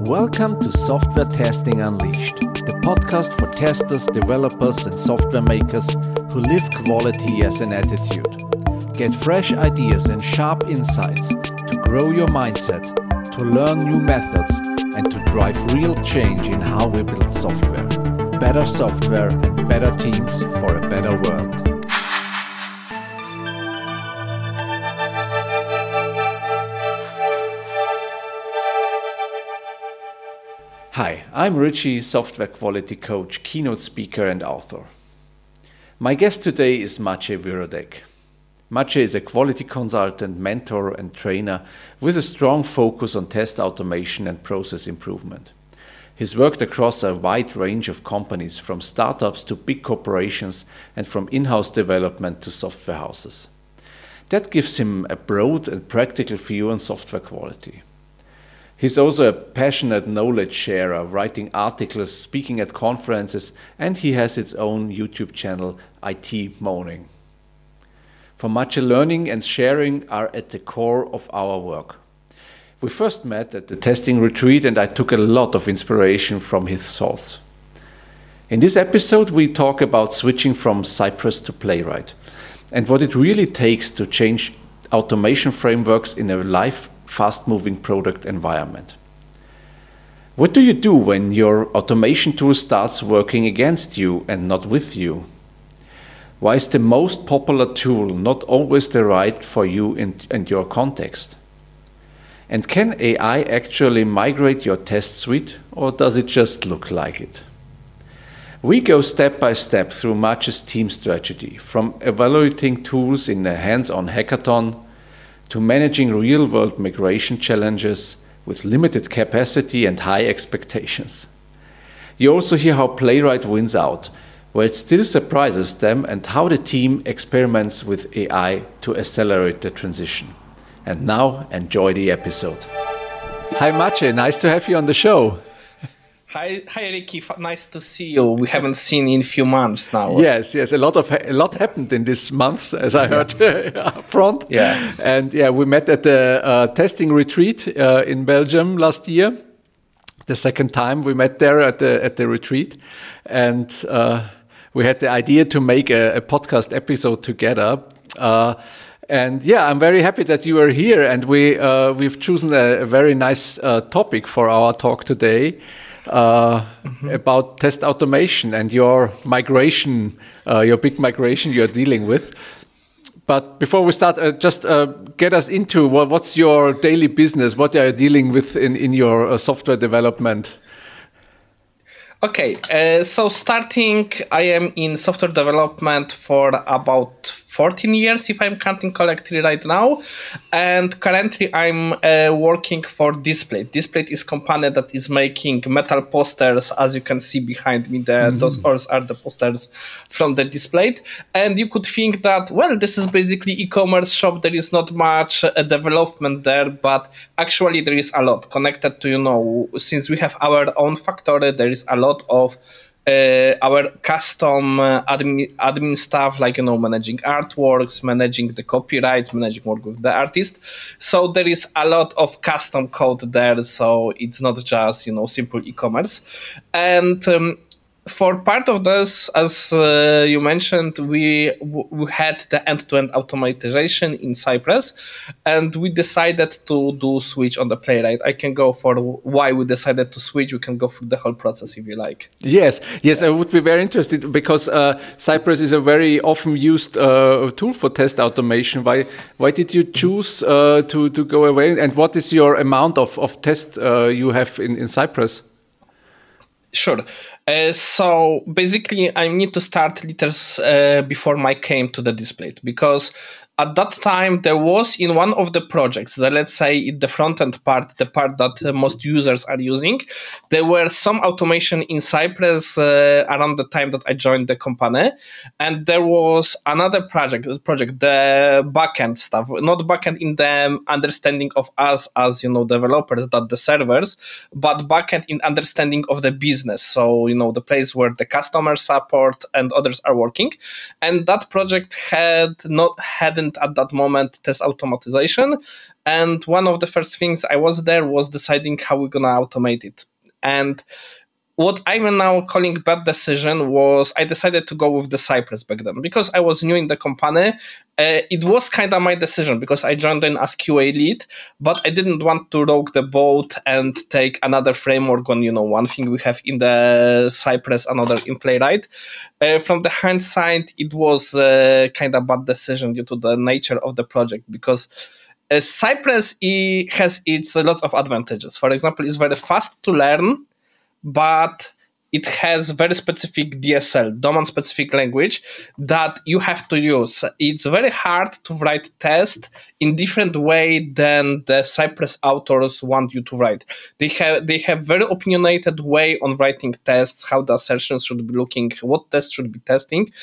Welcome to Software Testing Unleashed, the podcast for testers, developers, and software makers who live quality as an attitude. Get fresh ideas and sharp insights to grow your mindset, to learn new methods, and to drive real change in how we build software. Better software and better teams for a better world. Hi, I'm Richie, software quality coach, keynote speaker, and author. My guest today is Maciej Wirodek. Maciej is a quality consultant, mentor, and trainer with a strong focus on test automation and process improvement. He's worked across a wide range of companies, from startups to big corporations, and from in-house development to software houses. That gives him a broad and practical view on software quality. He's also a passionate knowledge sharer, writing articles, speaking at conferences, and he has his own YouTube channel, IT Moaning. For Maciej, learning and sharing are at the core of our work. We first met at the testing retreat, and I took a lot of inspiration from his thoughts. In this episode, we talk about switching from Cypress to Playwright, and what it really takes to change automation frameworks in a live, fast-moving product environment. What do you do when your automation tool starts working against you and not with you? Why is the most popular tool not always the right for you and your context? And can AI actually migrate your test suite, or does it just look like it? We go step by step through Maciej's team strategy, from evaluating tools in a hands-on hackathon to managing real-world migration challenges with limited capacity and high expectations. You also hear how Playwright wins out, where it still surprises them, and how the team experiments with AI to accelerate the transition. And now, enjoy the episode. Hi Maciej, nice to have you on the show. Hi, Ricky. Nice to see you. We haven't seen in a few months now. Yes. A lot happened in this month, as I heard up front. Yeah. And we met at the testing retreat in Belgium last year. The second time we met there at the retreat, and we had the idea to make a podcast episode together. And I'm very happy that you are here, and we've chosen a very nice topic for our talk today. About test automation and your migration, your big migration you're dealing with. But before we start, just get us into what's your daily business? What are you dealing with in your software development? Okay, so starting, I am in software development for about 14 years, if I'm counting correctly right now. And currently I'm working for Displate. Displate is a company that is making metal posters. As you can see behind me, those are the posters from the Displate. And you could think that, well, this is basically e-commerce shop. There is not much development there, but actually there is a lot connected to, since we have our own factory, there is a lot of our custom admin stuff, like managing artworks, managing the copyright, managing work with the artist. So there is a lot of custom code there, so it's not just simple e-commerce. And for part of this, as you mentioned, we had the end-to-end automatization in Cypress, and we decided to do switch on the Playwright. I can go for why we decided to switch. We can go through the whole process if you like. Yes, I would be very interested, because Cypress is a very often used tool for test automation. Why did you choose to go away, and what is your amount of test you have in Cypress? Sure. So basically, I need to start liters before I came to the Displate, because at that time, there was in one of the projects, let's say in the front-end part, the part that most users are using, there were some automation in Cypress around the time that I joined the company. And there was another project, the backend stuff, not backend in the understanding of us as, developers, that the servers, but backend in understanding of the business. So, the place where the customer support and others are working. And that project hadn't at that moment test automatization. And one of the first things I was there was deciding how we're going to automate it. And what I'm now calling bad decision was I decided to go with the Cypress back then because I was new in the company. It was kind of my decision because I joined in as QA lead, but I didn't want to rogue the boat and take another framework on, one thing we have in the Cypress, another in Playwright. From the hindsight, it was kind of bad decision due to the nature of the project because Cypress has its lots of advantages. For example, it's very fast to learn, but it has very specific DSL, domain-specific language, that you have to use. It's very hard to write tests in different way than the Cypress authors want you to write. They have very opinionated way on writing tests, how the assertions should be looking, what tests should be testing.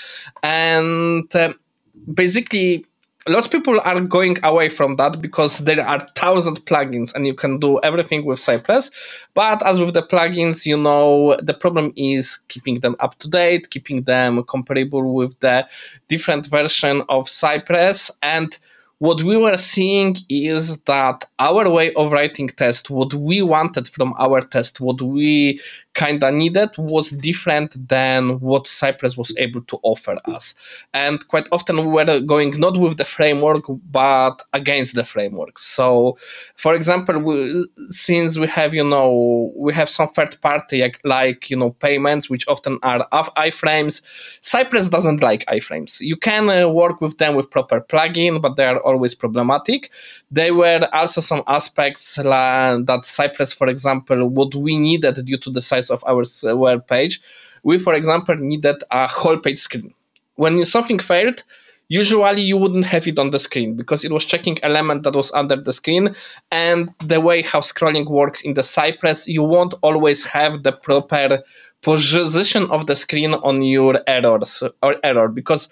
And basically, lots of people are going away from that because there are 1,000 plugins and you can do everything with Cypress. But as with the plugins, the problem is keeping them up to date, keeping them comparable with the different version of Cypress. And what we were seeing is that our way of writing tests, what we wanted from our test, what we kind of needed was different than what Cypress was able to offer us. And quite often we were going not with the framework, but against the framework. So, for example, since we have, we have some third party like payments, which often are iframes, Cypress doesn't like iframes. You can work with them with proper plugin, but they are always problematic. There were also some aspects that Cypress, for example, what we needed due to the size of our web page, we, for example, needed a whole page screen. When something failed, usually you wouldn't have it on the screen because it was checking element that was under the screen. And the way how scrolling works in the Cypress, you won't always have the proper position of the screen on your error because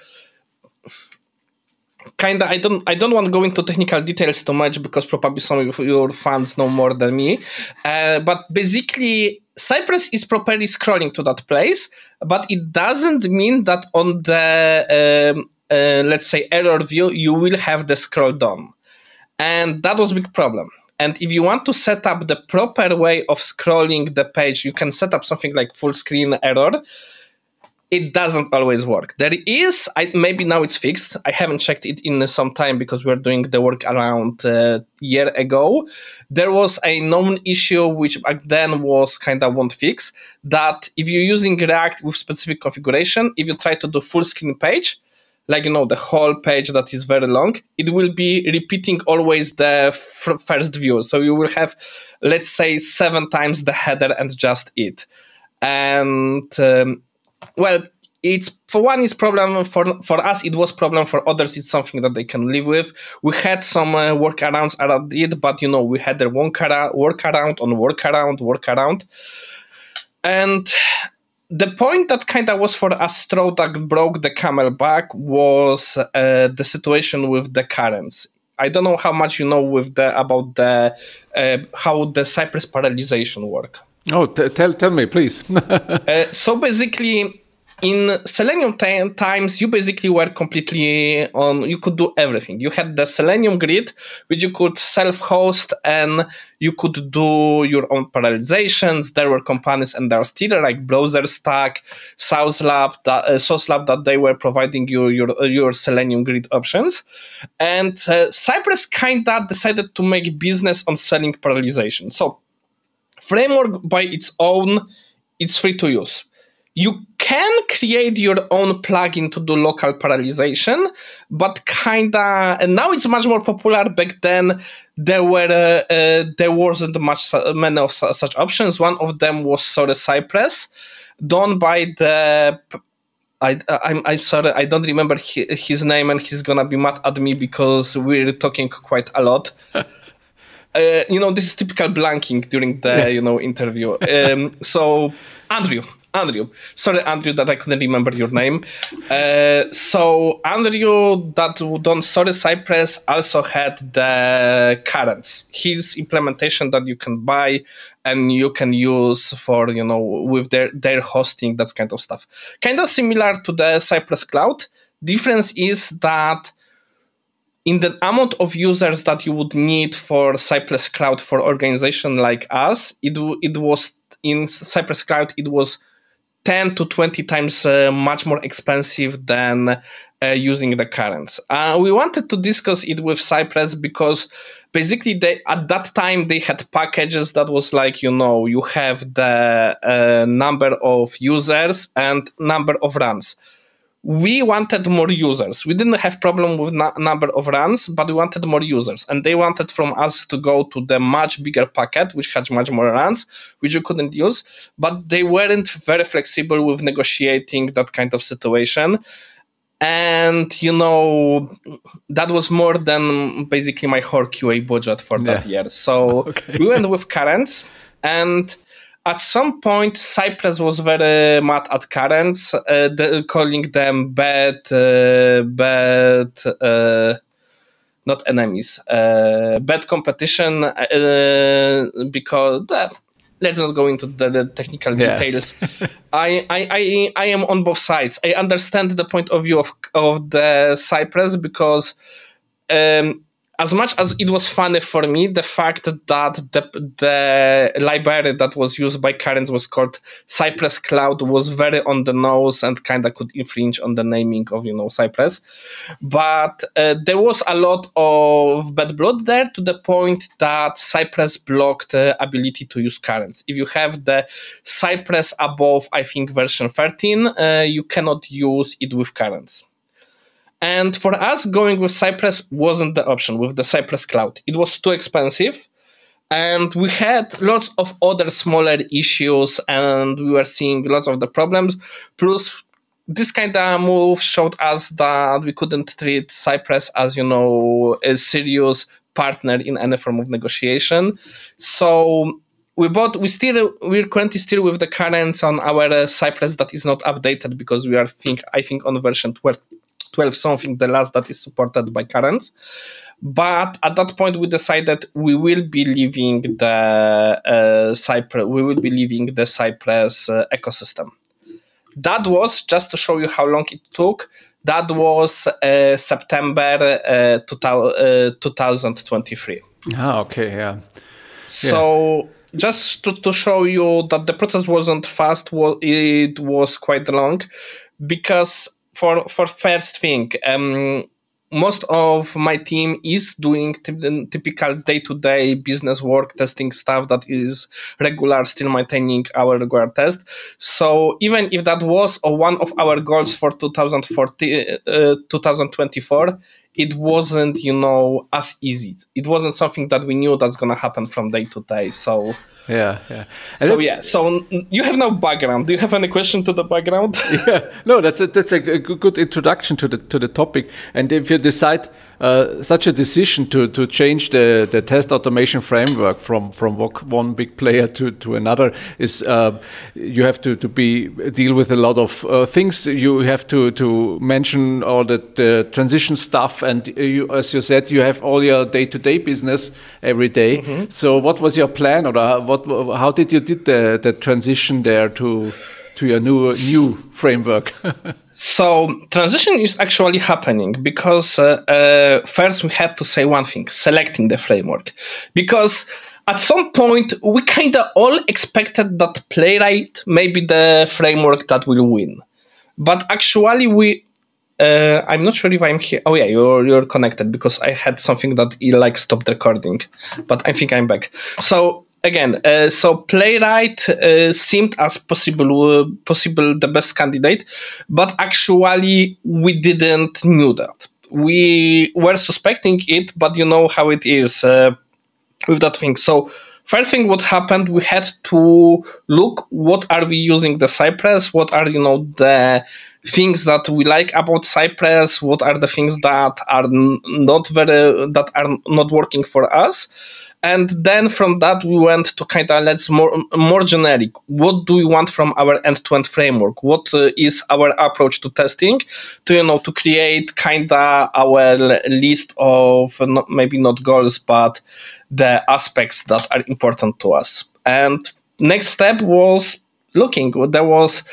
I don't want to go into technical details too much because probably some of your fans know more than me. But basically, Cypress is properly scrolling to that place, but it doesn't mean that on the, let's say, error view, you will have the scroll done. And that was a big problem. And if you want to set up the proper way of scrolling the page, you can set up something like full screen error. It doesn't always work. There is, maybe now it's fixed. I haven't checked it in some time because we're doing the work around a year ago. There was a known issue which back then was kind of one fix, that if you're using React with specific configuration, if you try to do full screen page, like, the whole page that is very long, it will be repeating always the first view. So you will have, let's say, 7 times the header and just it. And well, it's for one, it's problem for us. It was problem for others. It's something that they can live with. We had some workarounds around it, but we had the workaround. And the point that kind of was for us straw that broke the camel back was the situation with the currents. I don't know how much you know about the how the Cypress parallelization work. Oh, tell me, please. So basically, in Selenium times, you basically were completely on, you could do everything. You had the Selenium grid, which you could self-host and you could do your own parallelizations. There were companies and there are still like BrowserStack, SauceLab that they were providing you your Selenium grid options. And Cypress kind of decided to make business on selling parallelization. So framework by its own, it's free to use. You can create your own plugin to do local parallelization, but and now it's much more popular. Back then, there wasn't many of such options. One of them was Cypress, done by the. I'm sorry, I don't remember his name, and he's gonna be mad at me because we're talking quite a lot. This is typical blanking during the interview. So Andrew. Sorry, Andrew, that I couldn't remember your name. So Andrew, that done Cypress, also had the currents. His implementation that you can buy and you can use for, with their hosting, that kind of stuff. Kind of similar to the Cypress Cloud. Difference is that in the amount of users that you would need for Cypress Cloud for organization like us, it was in Cypress Cloud, it was 10 to 20 times much more expensive than using the currents. We wanted to discuss it with Cypress because basically at that time they had packages that was like, you have the number of users and number of runs. We wanted more users. We didn't have problem with number of runs, but we wanted more users. And they wanted from us to go to the much bigger packet, which had much more runs, which we couldn't use. But they weren't very flexible with negotiating that kind of situation. And, that was more than basically my whole QA budget for that year. So we went with currents, and at some point, Cypress was very mad at currents, calling them bad, not enemies, bad competition, because let's not go into the technical details. I am on both sides. I understand the point of view of the Cypress because as much as it was funny for me, the fact that the library that was used by currents was called Cypress Cloud was very on the nose and kind of could infringe on the naming of, Cypress. But there was a lot of bad blood there to the point that Cypress blocked the ability to use currents. If you have the Cypress above, I think, version 13, you cannot use it with currents. And for us, going with Cypress wasn't the option with the Cypress Cloud. It was too expensive. And we had lots of other smaller issues and we were seeing lots of the problems. Plus, this kind of move showed us that we couldn't treat Cypress as, a serious partner in any form of negotiation. So we're currently still with the currents on our Cypress that is not updated because we are, I think, on version 12 something, the last that is supported by currents. But at that point, we decided we will be leaving the Cypress ecosystem. That was, just to show you how long it took, that was September 2023. Okay, yeah. So just to show you that the process wasn't fast, it was quite long, because for first thing, most of my team is doing typical day-to-day business work, testing stuff that is regular, still maintaining our regular test. So even if that was one of our goals for 2024, it wasn't, as easy. It wasn't something that we knew that's going to happen from day to day. So yeah. So you have no background. Do you have any question to the background? No, that's a good introduction to the topic. And if you decide such a decision to change the test automation framework from one big player to another, is you have to deal with a lot of things. You have to mention all the transition stuff, and you, as you said, you have all your day-to-day business every day. Mm-hmm. So what was your plan, or how did you did the transition there to your new framework? So transition is actually happening because first we had to say one thing, selecting the framework. Because at some point we kind of all expected that Playwright may be the framework that will win. But actually I'm not sure if I'm here. Oh yeah, you're connected, because I had something that stopped recording. But I think I'm back. So again, so Playwright seemed as possible the best candidate, but actually we didn't knew that. We were suspecting it, but you know how it is with that thing. So first thing what happened, we had to look what are we using the Cypress, what are the things that we like about Cypress, what are the things that are not working for us. And then from that, we went to kind of let's more generic. What do we want from our end-to-end framework? What is our approach to testing? To create kind of our list of maybe not goals, but the aspects that are important to us. And next step was looking. There was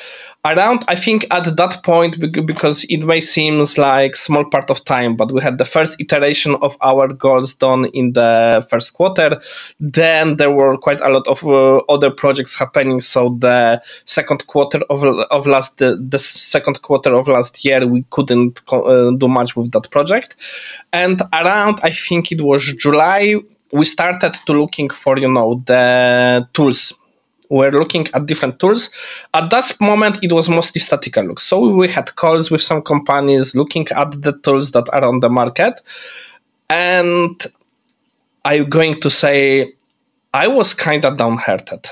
Around, I think at that point, because it may seem like small part of time, but we had the first iteration of our goals done in the first quarter. Then there were quite a lot of other projects happening. So the second quarter of last the second quarter of last year, we couldn't do much with that project. And around, I think it was July, we started to looking for the tools. We're looking at different tools. At that moment, it was mostly statistical look. So we had calls with some companies looking at the tools that are on the market. And I'm going to say I was kind of downhearted.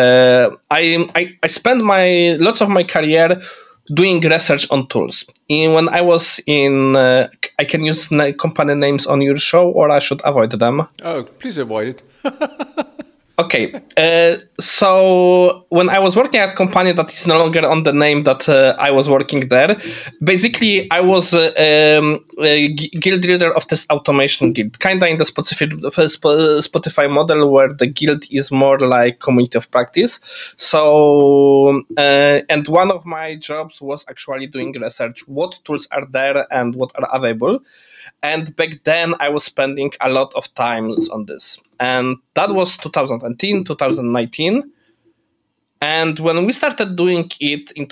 I spent lots of my career doing research on tools. When I was in, I can use company names on your show, or I should avoid them. Oh, please avoid it. Okay, so when I was working at a company that is no longer on the name that I was working there, basically I was a guild leader of Test Automation Guild, kind of in the Spotify model where the guild is more like community of practice. So, and one of my jobs was actually doing research, what tools are there and what are available. And back then, I was spending a lot of time on this. And that was 2018, 2019. And when we started doing it in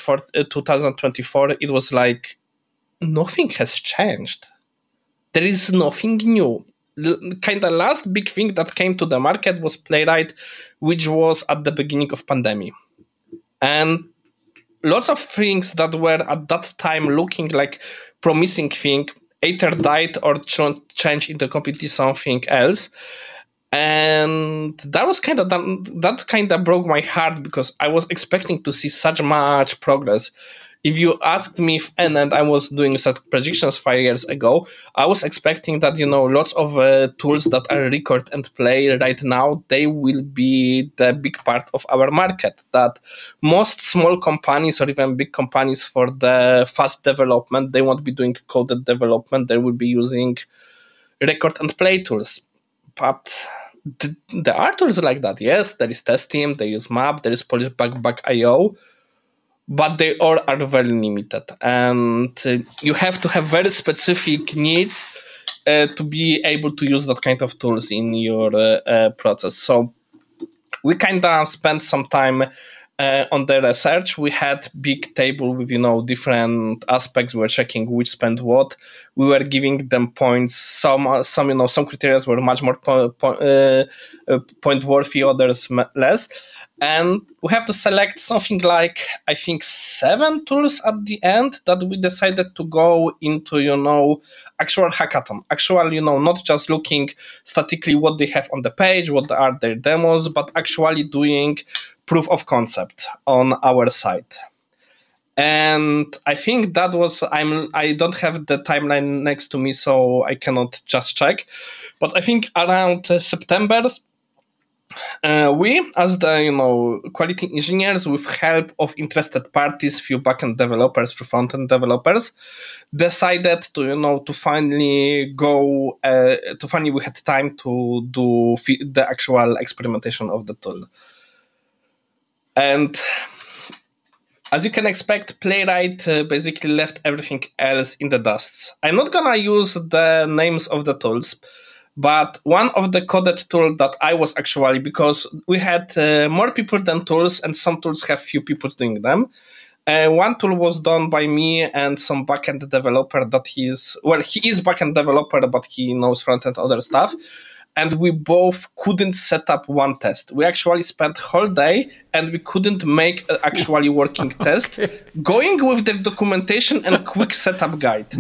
2024, it was like nothing has changed. There is nothing new. Kind of last big thing that came to the market was Playwright, which was at the beginning of pandemic. And lots of things that were at that time looking like promising thing either died or changed into completely something else. And that was that kind of broke my heart because I was expecting to see such much progress. If you asked me, and I was doing such predictions 5 years ago, I was expecting that, lots of tools that are record and play right now, they will be the big part of our market. That most small companies or even big companies for the fast development, they won't be doing coded development. They will be using record and play tools. But there are tools like that. Yes, there is Test Team, there is Map, there is Polish Bug.io. But they all are very limited, and you have to have very specific needs to be able to use that kind of tools in your process. So we kind of spent some time on the research. We had big table with different aspects. We were checking which spent what. We were giving them points. Some criteria were much more point worthy, others less. And we have to select something like, I think, 7 tools at the end that we decided to go into, actual hackathon. Actual, not just looking statically what they have on the page, what are their demos, but actually doing proof of concept on our site. And I think that was, I don't have the timeline next to me, so I cannot just check. But I think around September, we, as the quality engineers, with help of interested parties, few backend developers, few frontend developers, decided to finally go. We had time to do the actual experimentation of the tool. And as you can expect, Playwright basically left everything else in the dust. I'm not gonna use the names of the tools. But one of the coded tools that I was actually, because we had more people than tools, and some tools have few people doing them. One tool was done by me and some backend developer he is backend developer, but he knows front-end other stuff. And we both couldn't set up one test. We actually spent whole day and we couldn't make an actually working test, going with the documentation and quick setup guide.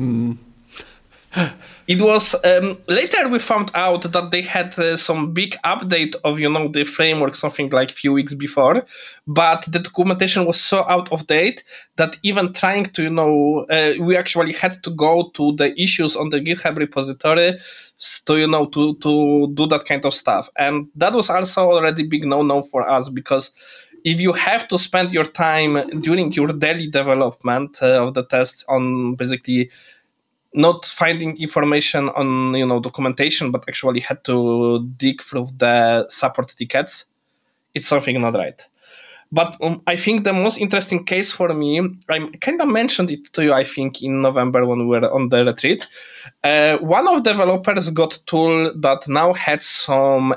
It was later we found out that they had some big update of the framework, something like few weeks before, but the documentation was so out of date that even trying to we actually had to go to the issues on the GitHub repository to do that kind of stuff. And that was also already big no for us, because if you have to spend your time during your daily development of the test on basically not finding information on documentation, but actually had to dig through the support tickets, it's something not right. But I think the most interesting case for me, I kind of mentioned it to you, I think, in November when we were on the retreat. One of the developers got tool that now had some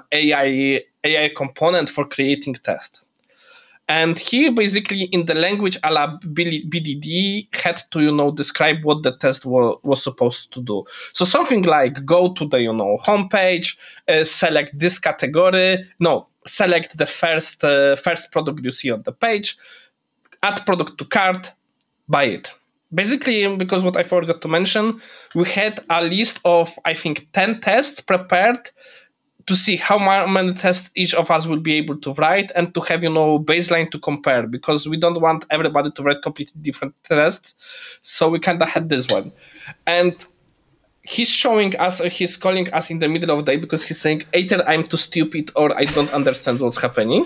AI component for creating tests. And he basically, in the language a la BDD, had to, describe what the test was supposed to do. So something like go to the, homepage, select this category. No, select the first product you see on the page, add product to cart, buy it. Basically, because what I forgot to mention, we had a list of, I think, 10 tests prepared to see how many tests each of us will be able to write and to have, baseline to compare, because we don't want everybody to write completely different tests. So we kind of had this one. And he's calling us in the middle of the day because he's saying, either I'm too stupid or I don't understand what's happening.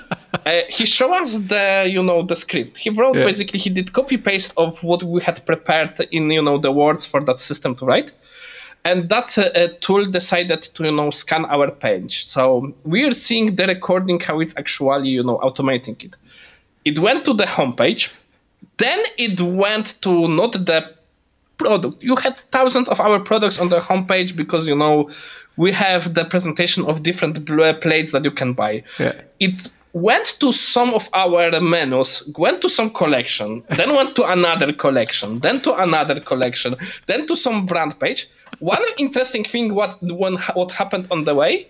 He showed us the script. He wrote, basically, he did copy paste of what we had prepared in, the words for that system to write. And that tool decided to, scan our page. So we are seeing the recording, how it's actually, automating it. It went to the homepage. Then it went to not the product. You had thousands of our products on the homepage because, we have the presentation of different plates that you can buy. Yeah. It went to some of our menus, went to some collection, then went to another collection, then to another collection, then to some brand page. One interesting thing, what happened on the way,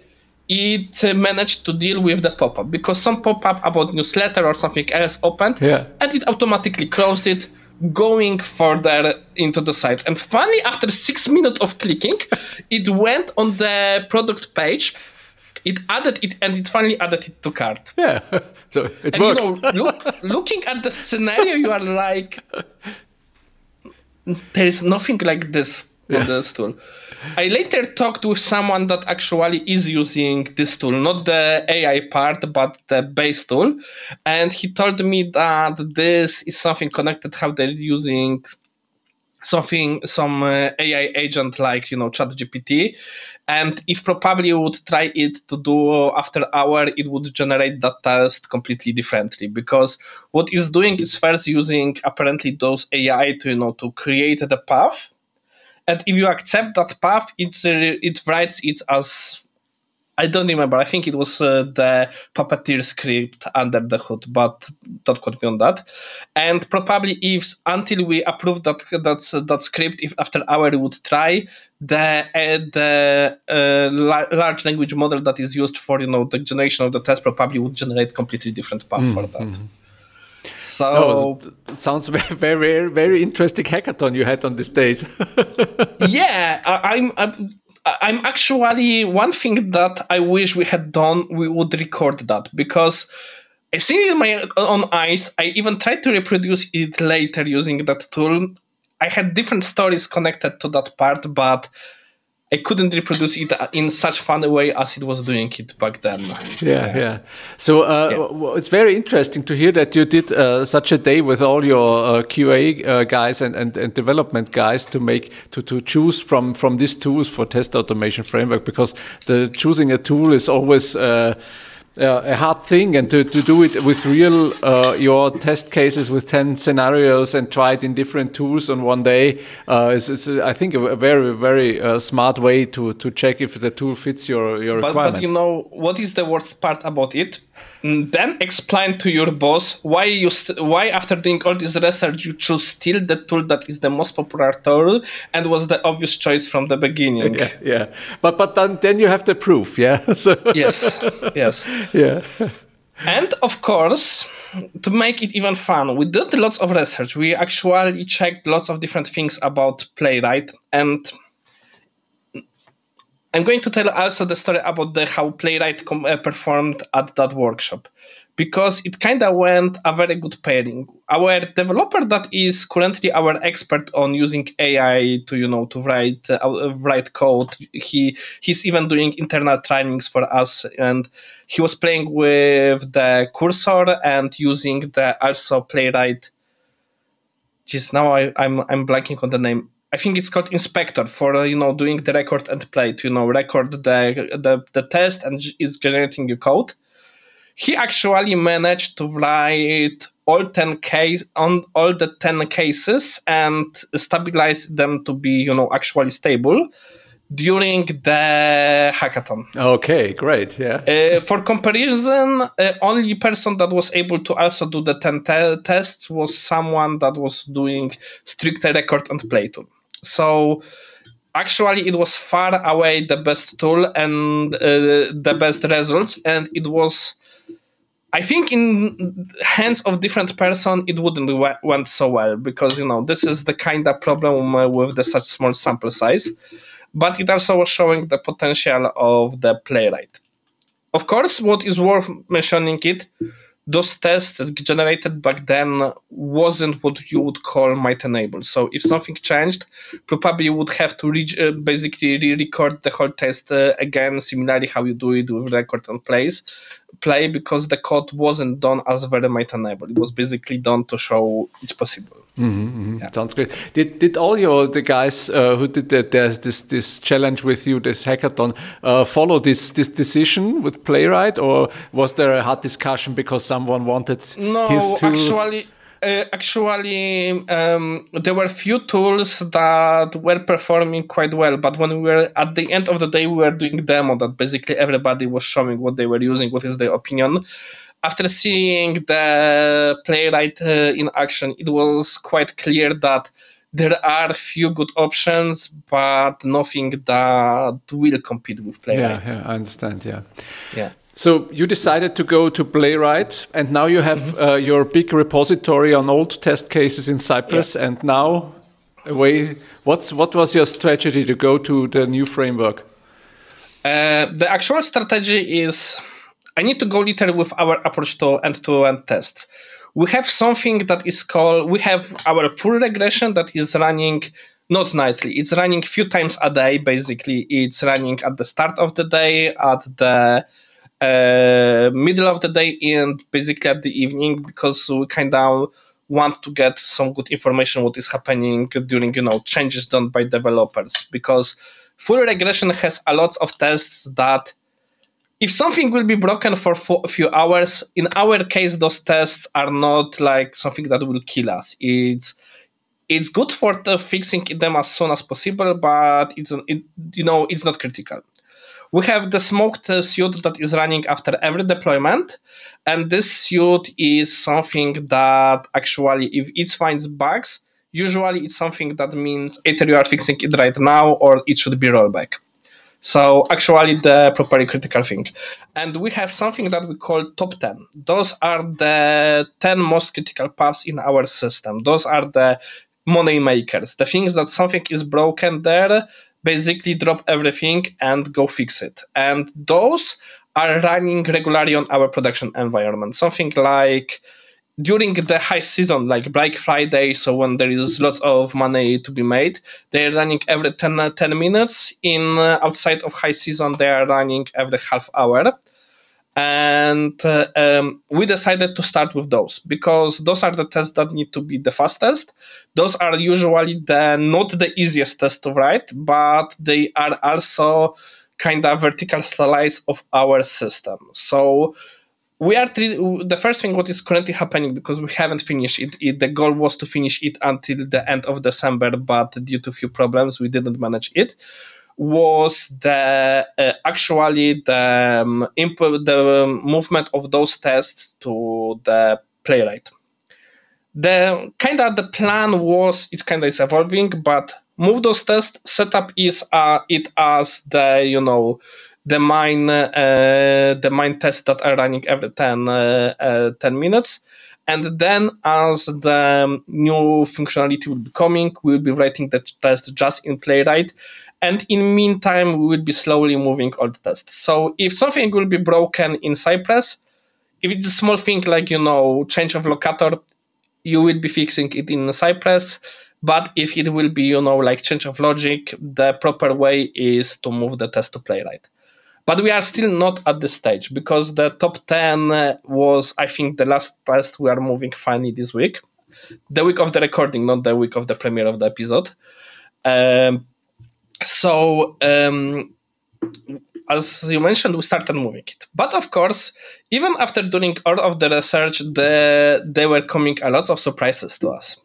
it managed to deal with the pop-up, because some pop-up about newsletter or something else opened, and it automatically closed it, going further into the site. And finally, after 6 minutes of clicking, it went on the product page, it added it, and it finally added it to cart. Yeah, so it worked. Looking at the scenario, you are like, there is nothing like this on this tool. I later talked with someone that actually is using this tool, not the AI part, but the base tool. And he told me that this is something connected, how they're using some AI agent like, ChatGPT. And if probably you would try it to do after hour, it would generate that test completely differently, because what it's doing is first using apparently those AI to create the path. And if you accept that path, it writes it as, I don't remember, I think it was the Puppeteer script under the hood, but don't quote me on that. And probably until we approve that script, if after hour we would try, the large language model that is used for the generation of the test probably would generate completely different path for that. Mm-hmm. So it sounds very, very interesting hackathon you had on these days. Yeah, I'm actually, one thing that I wish we had done, we would record that, because I see it in my own eyes. I even tried to reproduce it later using that tool. I had different stories connected to that part, but I couldn't reproduce it in such fun way as it was doing it back then. Yeah. So it's very interesting to hear that you did such a day with all your QA guys and development guys to choose from these tools for test automation framework, because choosing a tool is always a hard thing, and to do it with real your test cases with 10 scenarios and try it in different tools on one day is I think a very, very smart way to check if the tool fits your requirements. But what is the worst part about it? Then explain to your boss why after doing all this research you choose still the tool that is the most popular tool and was the obvious choice from the beginning. Yeah. But then you have the proof, yeah. So yes. Yeah. And of course, to make it even fun, we did lots of research. We actually checked lots of different things about Playwright, and I'm going to tell also the story about how Playwright performed at that workshop, because it kind of went a very good pairing. Our developer that is currently our expert on using AI to write code, he's even doing internal trainings for us, and he was playing with the cursor and using the also Playwright. Just now I'm blanking on the name. I think it's called Inspector for doing the record and play to record the test and it's generating your code. he actually managed to write all the 10 cases and stabilize them to be, actually stable during the hackathon. Okay, great. Yeah. For comparison, only person that was able to also do the 10 tests was someone that was doing stricter record and play tool. So actually, it was far away the best tool and the best results, and it was, I think, in hands of different person, it wouldn't went so well because this is the kind of problem with the such small sample size. But it also was showing the potential of the playwright. Of course, what is worth mentioning it, those tests generated back then wasn't what you would call might enable. So if something changed, probably you would have to basically re-record the whole test again, similarly how you do it with record and play, because the code wasn't done as very might enable. It was basically done to show it's possible. Yeah. Sounds great. Did all the guys who did this challenge with you, this hackathon, follow this decision with Playwright, or was there a hot discussion because someone wanted his tool? Actually, there were few tools that were performing quite well, but when we were at the end of the day, we were doing demo that basically everybody was showing what they were using, what is their opinion. After seeing the Playwright in action, it was quite clear that there are few good options, but nothing that will compete with Playwright. Yeah, I understand. Yeah. So you decided to go to Playwright, and now you have your big repository on old test cases in Cypress. Yeah. And now, what was your strategy to go to the new framework? The actual strategy is, I need to go literally with our approach to end-to-end tests. We have something that is called, we have our full regression that is running not nightly. It's running a few times a day, basically. It's running at the start of the day, at the middle of the day, and basically at the evening, because we kind of want to get some good information what is happening during, changes done by developers. Because full regression has a lot of tests that if something will be broken for a few hours, in our case, those tests are not like something that will kill us. It's good for fixing them as soon as possible, but it's not critical. We have the smoked suite that is running after every deployment, and this suite is something that actually, if it finds bugs, usually it's something that means either you are fixing it right now or it should be rollback. So actually the properly critical thing. And we have something that we call top 10. Those are the 10 most critical paths in our system. Those are the money makers. The things that something is broken there, basically drop everything and go fix it. And those are running regularly on our production environment. Something like during the high season, like Black Friday, so when there is lots of money to be made, they're running every 10 minutes. In outside of high season, they are running every half hour. And we decided to start with those because those are the tests that need to be the fastest. Those are usually not the easiest test to write, but they are also kind of vertical slice of our system. So we are the first thing what is currently happening, because we haven't finished it. The goal was to finish it until the end of December, but due to a few problems, we didn't manage it. Was the movement of those tests to the Playwright. The plan was, it kind of is evolving, but move those tests. Setup is it as the main tests that are running every 10 minutes. And then as the new functionality will be coming, we'll be writing the test just in Playwright. And in meantime, we will be slowly moving all the tests. So if something will be broken in Cypress, if it's a small thing like, change of locator, you will be fixing it in Cypress. But if it will be, like change of logic, the proper way is to move the test to Playwright. But we are still not at this stage because the top 10 was, I think, the last test we are moving finally this week. The week of the recording, not the week of the premiere of the episode. So as you mentioned, we started moving it. But of course, even after doing all of the research, there were coming a lot of surprises to us.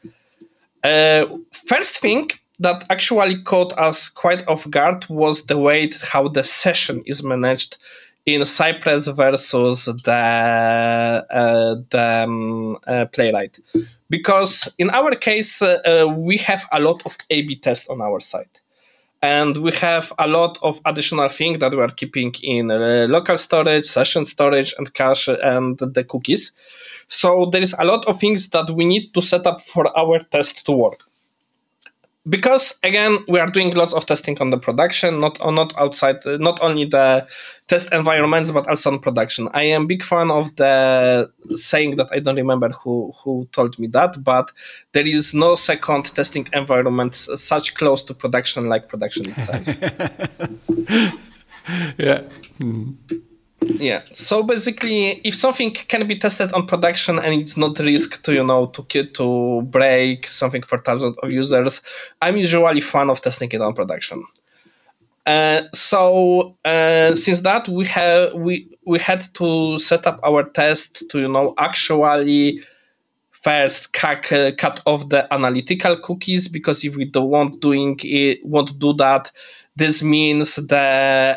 First thing that actually caught us quite off guard was the way how the session is managed in Cypress versus the Playwright. Because in our case, we have a lot of A/B tests on our side. And we have a lot of additional things that we are keeping in local storage, session storage, and cache, and the cookies. So there is a lot of things that we need to set up for our test to work. Because again, we are doing lots of testing on the production, not outside, not only the test environments, but also on production. I am a big fan of the saying that I don't remember who told me that, but there is no second testing environment such close to production like production itself. Yeah. Yeah. So basically, if something can be tested on production and it's not risk to break something for thousands of users, I'm usually fan of testing it on production. So since that we had to set up our test to actually first cut off the analytical cookies, because if we won't do that, this means that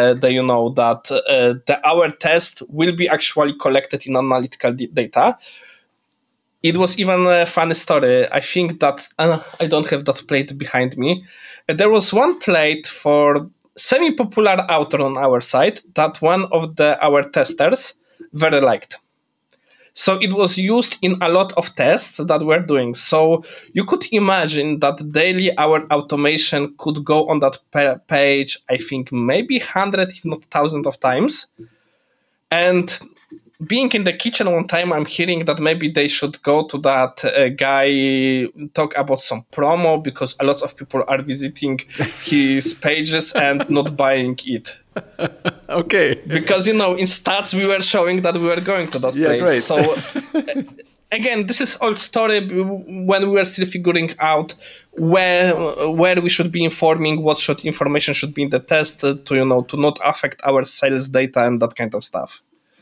our test will be actually collected in analytical data. It was even a funny story. I think that I don't have that plate behind me. There was one plate for semi-popular author on our site that one of our testers very liked. So it was used in a lot of tests that we're doing. So you could imagine that daily our automation could go on that page, I think maybe 100, if not 1,000 of times. And being in the kitchen one time, I'm hearing that maybe they should go to that guy, talk about some promo, because a lot of people are visiting his pages and not buying it. Okay. Because, in stats, we were showing that we were going to that place. Great. So, again, this is old story when we were still figuring out where we should be informing, what information should be in the test to not affect our sales data and that kind of stuff.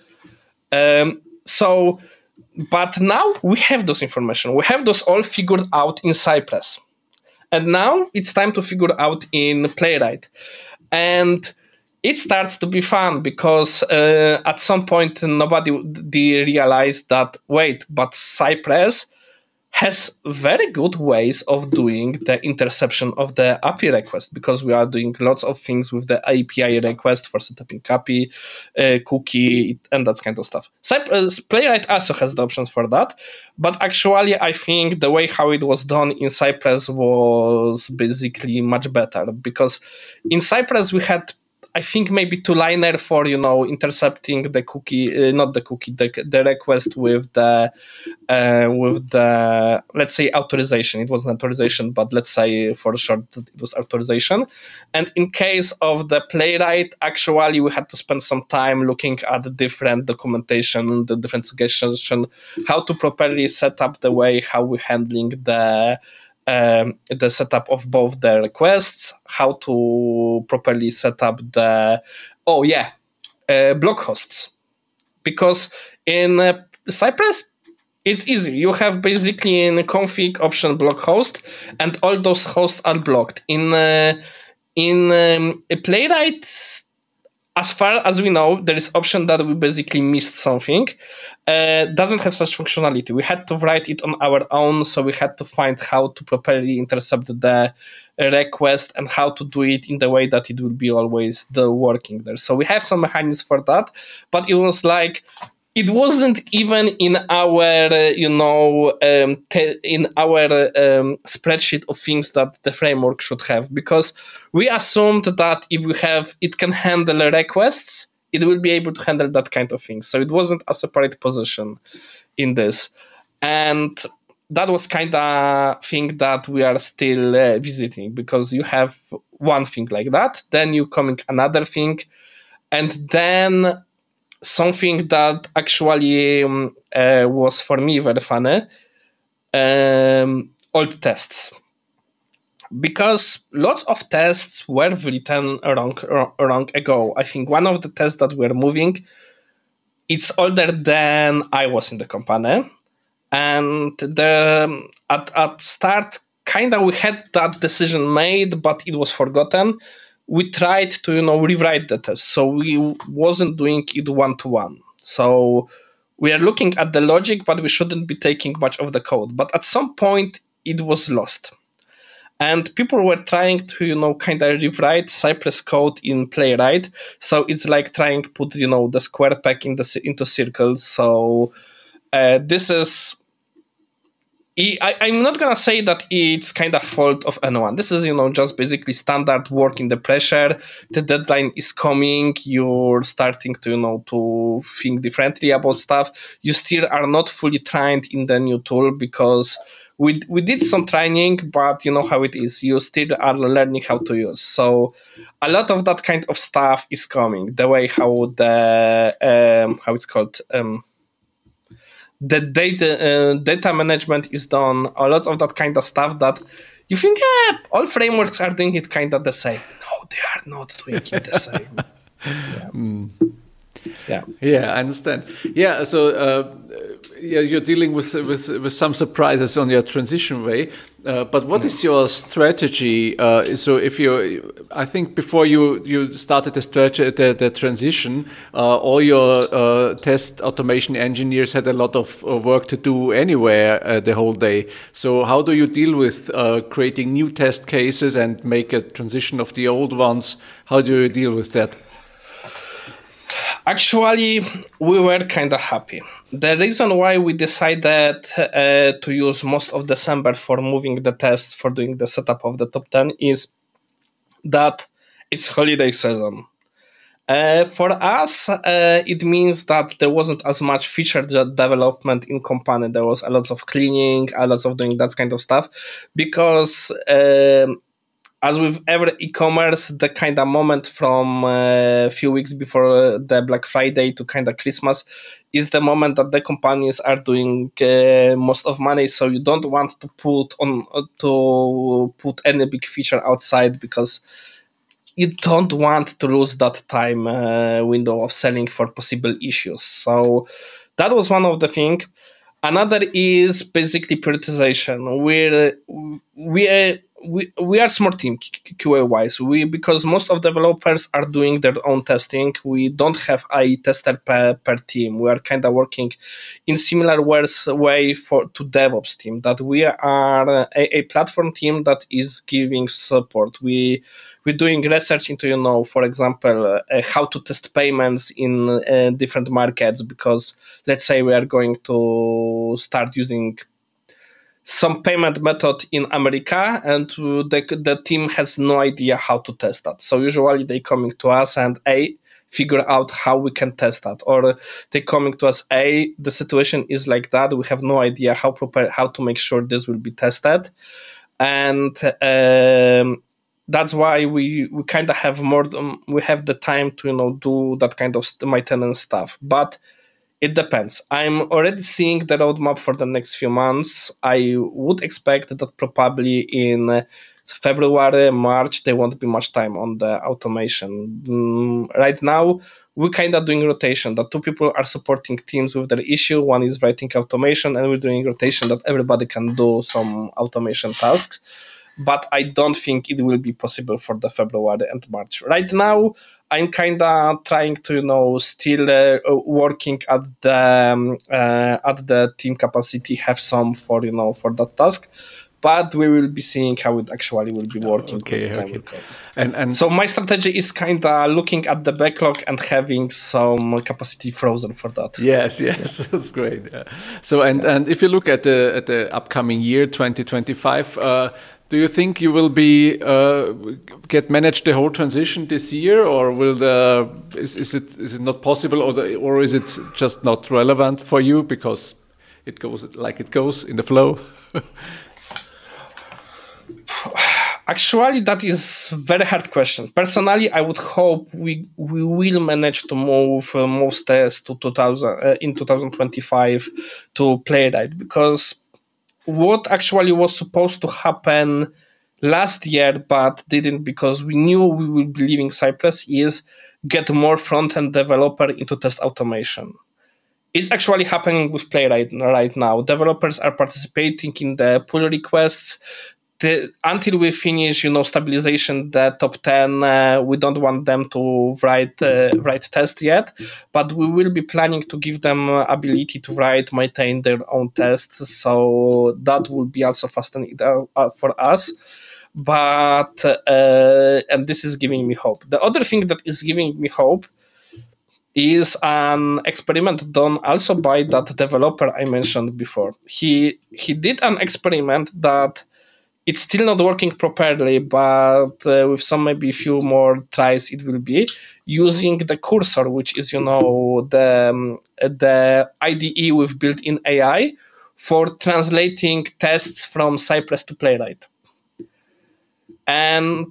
But now we have those information. We have those all figured out in Cypress. And now it's time to figure out in Playwright. And it starts to be fun because at some point nobody realized that, wait, but Cypress has very good ways of doing the interception of the API request, because we are doing lots of things with the API request for setting API, cookie, and that kind of stuff. Playwright also has the options for that, but actually I think the way how it was done in Cypress was basically much better, because in Cypress we had, I think, maybe two-liner for intercepting the cookie, not the cookie, the request with the let's say authorization. It wasn't authorization, but let's say for short that it was authorization. And in case of the Playwright, actually we had to spend some time looking at the different documentation, the different suggestions, how to properly set up the way how we're handling the setup of both the requests, how to properly set up the block hosts. Because in Cypress, it's easy. You have basically in config option block host, and all those hosts are blocked. In a Playwright, as far as we know, there is option that we basically missed something. Doesn't have such functionality. We had to write it on our own, so we had to find how to properly intercept the request and how to do it in the way that it will be always working there. So we have some mechanisms for that, but it was like, it wasn't even in our, spreadsheet of things that the framework should have, because we assumed that if we have, it can handle requests, it will be able to handle that kind of thing. So it wasn't a separate position in this. And that was kind of thing that we are still visiting, because you have one thing like that, then you coming another thing, and then something that actually was for me very funny, old tests. because lots of tests were written wrong ago. I think one of the tests that we're moving, it's older than I was in the company. And at start, kind of we had that decision made, but it was forgotten. We tried to, rewrite the test. So we wasn't doing it one-to-one. So we are looking at the logic, but we shouldn't be taking much of the code. But at some point, it was lost. And people were trying to, kind of rewrite Cypress code in Playwright. So it's like trying to put, the square peg into circles. So this is... I'm not going to say that it's kind of fault of anyone. This is, just basically standard work in the pressure. The deadline is coming. You're starting to, to think differently about stuff. You still are not fully trained in the new tool because we did some training, but you know how it is. You still are learning how to use. So a lot of that kind of stuff is coming. The way how the, how it's called... the data management is done, a lot of that kind of stuff that you think, all frameworks are doing it kind of the same. No, they are not doing it the same. Yeah, I understand. Yeah, so you're dealing with some surprises on your transition way. But what is your strategy? So if I think before you started the transition, all your test automation engineers had a lot of work to do anywhere the whole day. So how do you deal with creating new test cases and make a transition of the old ones? How do you deal with that? Actually, we were kind of happy. The reason why we decided to use most of December for moving the tests, for doing the setup of the top 10 is that it's holiday season. For us, it means that there wasn't as much feature development in company. There was a lot of cleaning, a lot of doing that kind of stuff because... as with every e-commerce, the kind of moment from a few weeks before the Black Friday to kind of Christmas is the moment that the companies are doing most of money. So you don't want to put any big feature outside because you don't want to lose that time window of selling for possible issues. So that was one of the things. Another is basically prioritization. We are a small team QA wise. Because most of developers are doing their own testing. We don't have a tester per team. We are kind of working in similar way to DevOps team. That we are a platform team that is giving support. We're doing research into, for example, how to test payments in different markets. Because let's say we are going to start using some payment method in America and the team has no idea how to test that. So usually they coming to us and figure out how we can test that. Or they coming to us, the situation is like that. We have no idea how to make sure this will be tested. And that's why we kind of have we have the time to, do that kind of maintenance stuff. But it depends. I'm already seeing the roadmap for the next few months. I would expect that probably in February, March, there won't be much time on the automation. Right now, we're kind of doing rotation. That two people are supporting teams with their issue. One is writing automation, and we're doing rotation that everybody can do some automation tasks. But I don't think it will be possible for the February and March. Right now, I'm kind of trying to, still working at the team capacity, have some for, for that task. But we will be seeing how it actually will be working. Okay. And so my strategy is kind of looking at the backlog and having some capacity frozen for that. Yes, that's great. Yeah. So and if you look at the upcoming year 2025, do you think you will be manage the whole transition this year, or is it not possible, or is it just not relevant for you because it goes like it goes in the flow? Actually, that is a very hard question. Personally, I would hope we will manage to move most tests to 2025 to Playwright, because what actually was supposed to happen last year, but didn't because we knew we would be leaving Cypress, is get more front-end developer into test automation. It's actually happening with Playwright right now. Developers are participating in the pull requests. Until we finish, stabilization, the top 10, we don't want them to write tests yet, but we will be planning to give them ability to maintain their own tests. So that will be also faster for us. But and this is giving me hope. The other thing that is giving me hope is an experiment done also by that developer I mentioned before. He did an experiment that it's still not working properly, but with maybe a few more tries, it will be using the Cursor, which is, the IDE we've built in AI for translating tests from Cypress to Playwright. And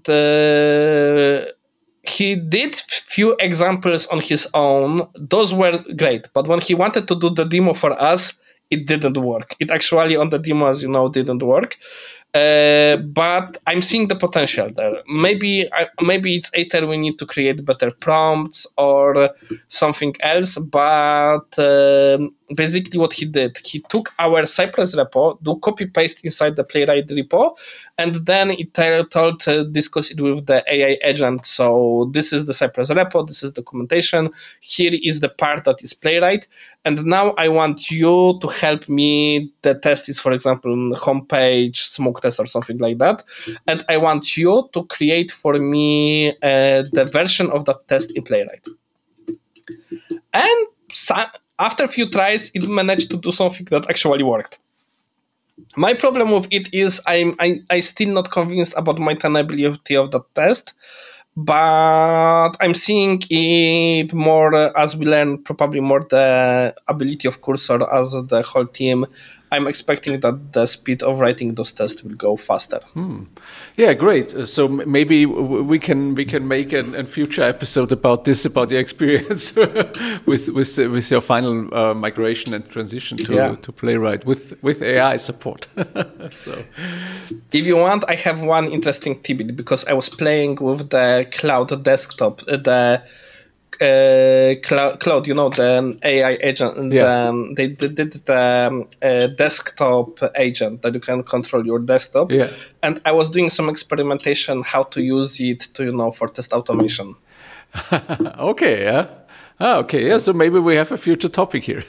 he did few examples on his own. Those were great, but when he wanted to do the demo for us, it didn't work. It actually on the demo, as you know, didn't work. But I'm seeing the potential there. Maybe it's either we need to create better prompts or something else. But basically, what he did, he took our Cypress repo, do copy paste inside the Playwright repo, and then it told discuss it with the AI agent. So this is the Cypress repo, this is documentation. Here is the part that is Playwright. And now I want you to help me. The test is, for example, homepage, smoke test or something like that. And I want you to create for me the version of that test in Playwright. And after a few tries, it managed to do something that actually worked. My problem with it is I still not convinced about maintainability of that test. But I'm seeing it more as we learn probably more the ability of Cursor as the whole team. I'm expecting that the speed of writing those tests will go faster. Yeah, great. So maybe we can make a future episode about this, about the experience with your final migration and transition to Playwright with AI support. So, if you want, I have one interesting tidbit because I was playing with the cloud desktop, the Cloud, the AI agent. Yeah. They did the desktop agent that you can control your desktop. Yeah. And I was doing some experimentation how to use it to for test automation. Okay. Yeah. Okay, yeah. So maybe we have a future topic here.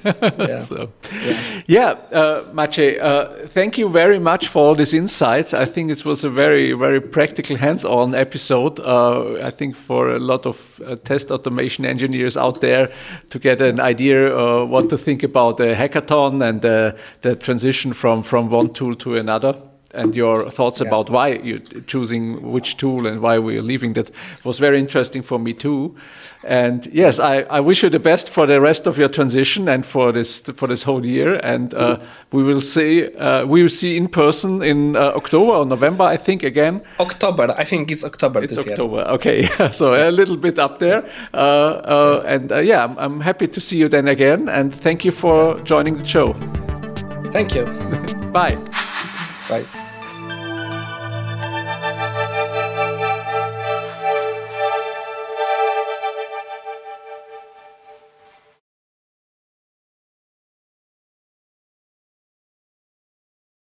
Maciej, thank you very much for all these insights. I think it was a very, very practical, hands-on episode. I think for a lot of test automation engineers out there to get an idea what to think about a hackathon and the transition from one tool to another. And your thoughts about why you're choosing which tool and why we're leaving that was very interesting for me too. And yes, I wish you the best for the rest of your transition and for this whole year. And we will see in person in October or November, I think, again. October, I think it's October. It's October. Year. Okay, so a little bit up there. I'm happy to see you then again. And thank you for joining the show. Thank you. Bye. Bye.